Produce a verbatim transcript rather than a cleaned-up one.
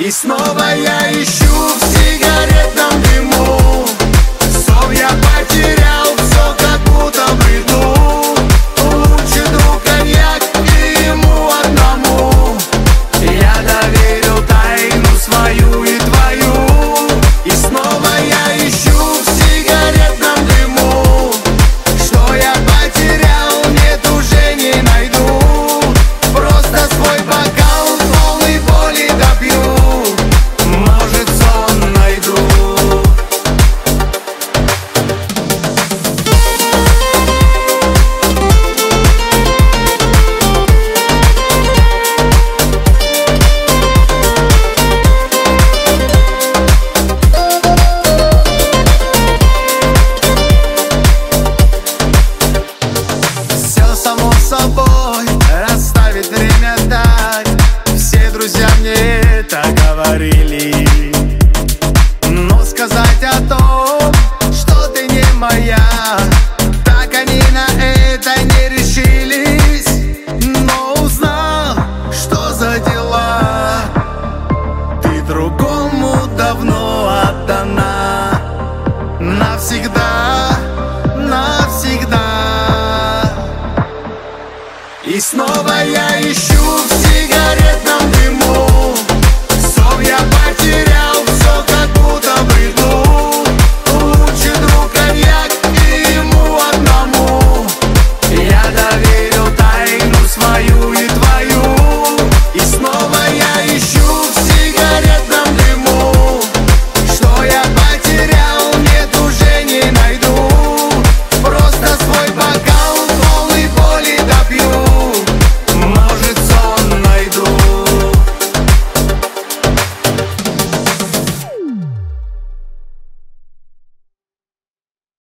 И снова я ищу в сигаретном дыму. Сон я потерял, все как будто в бреду. Лучший друг коньяк и ему одному я доверил тайну свою и твою. И снова я ищу в сигаретном дыму. Что я потерял, нет, уже не найду. Просто свой бокал полный боли допью. Может, сон найду. Все само собой расставит время так. Все друзья мне это говорили. Но сказать о том, что ты не моя, так они на это не решились. Но узнал, что за дела, ты другому давно отдана. Навсегда, навсегда. И снова я ищу в сигаретном дыму. Сон я